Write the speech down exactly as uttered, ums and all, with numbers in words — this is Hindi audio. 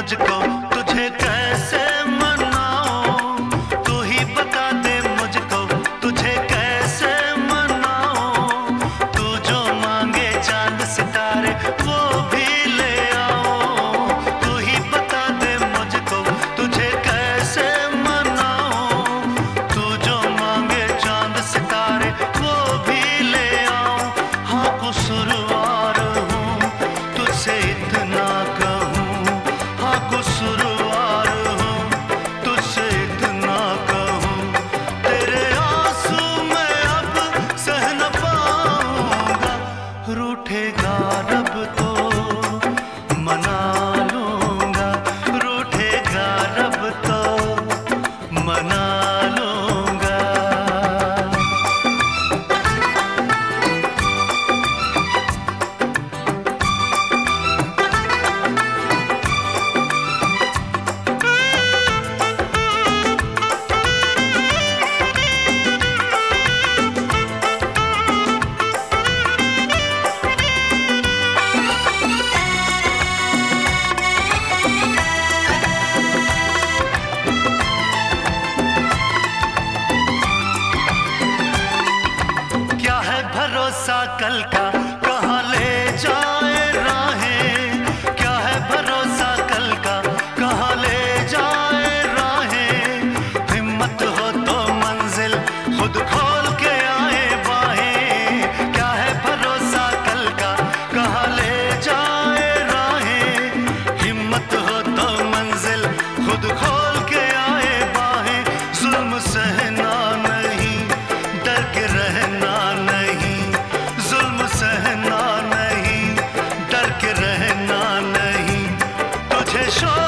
मुझको, तुझे कैसे मनाऊं, तू ही बता दे मुझको, तुझे कैसे मनाऊं। तू जो मांगे चांद सितारे वो भी ले आओ, तू ही बता दे मुझको, तुझे कैसे मनाऊं। तू जो मांगे चांद सितारे वो भी ले आओ। हाँ कसूरवार हूँ तुझसे इतना कहूँ, हाँ कसूरवार हूँ तुझसे इतना कहूँ। तेरे आंसू मैं अब सह न पाऊंगा, रूठेगा रब तो मना लूंगा, रूठेगा रब तो मना लूंगा। क्या है भरोसा कल का, कहाँ ले जाए राहें। क्या है भरोसा कल का, कहाँ ले जाए राहें। हिम्मत हो तो मंजिल खुद खोल के आए बाहें। क्या है भरोसा कल का, कहाँ ले जाए राहें। हिम्मत हो तो मंजिल खुद खोल के आए बाहें। जुल्म सहना नहीं, डर के रहना नहीं, जुल्म सहना नहीं, डर के रहना नहीं। तुझे शो